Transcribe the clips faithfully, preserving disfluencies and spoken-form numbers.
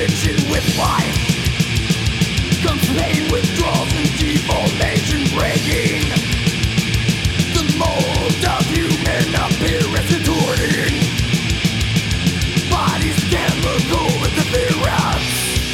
addiction with life comes pain, withdrawals, and deformation breaking the mold of human appearance contorting bodies chemical interference.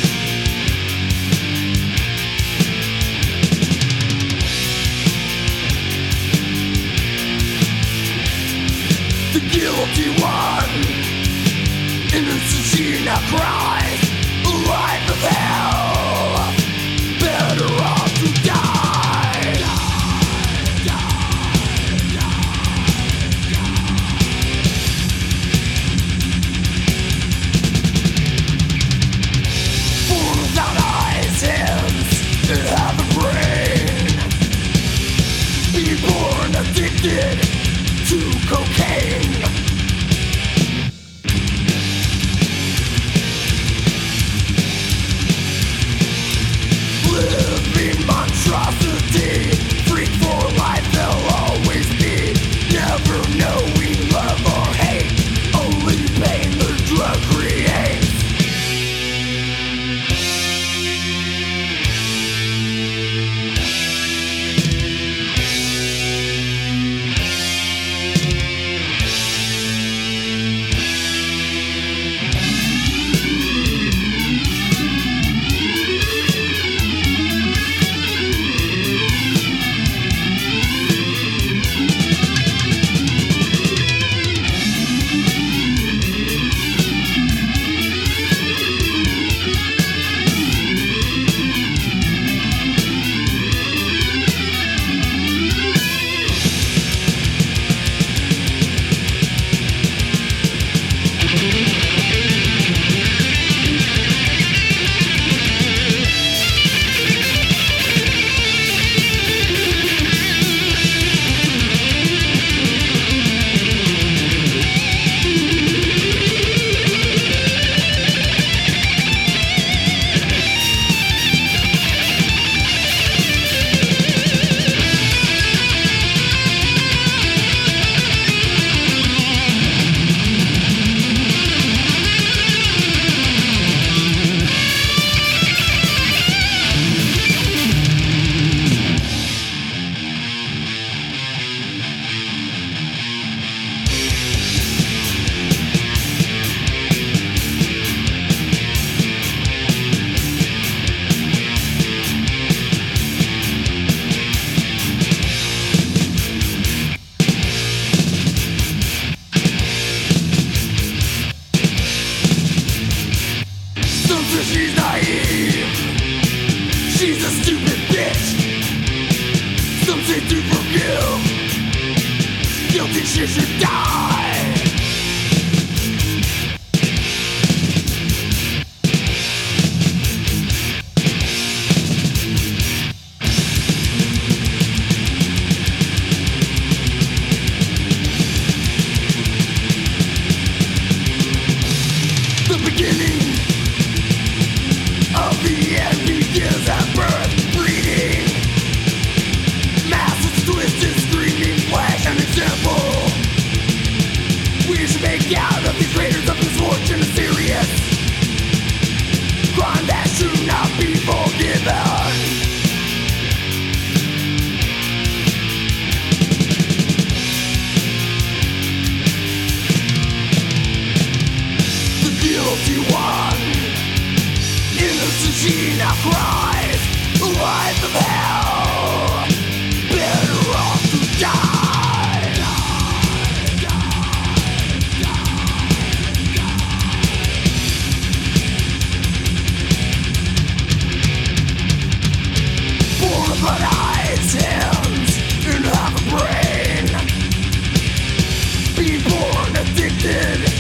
The guilty one, innocent she now cries, a life of hell, better off to die. Die, die, die, die. Born without eyes, hands, and half a brain, being born addicted to cocaine. Living monstrosity, freak for life they'll always be, never knowing love or hate, only pain the drug creates. She's naive, she's a stupid bitch. Some say to forgive, guilty she should die. The beginning of the end begins at birth, breeding masses twisted, screaming flesh. An example we should make out of these raiders of misfortune, a serious crime that should not be forgiven. The guilty one, innocent she now cries, a life of hell, better off to die. Die, die, die, die. Born without eyes, hands, and half a brain, being born addicted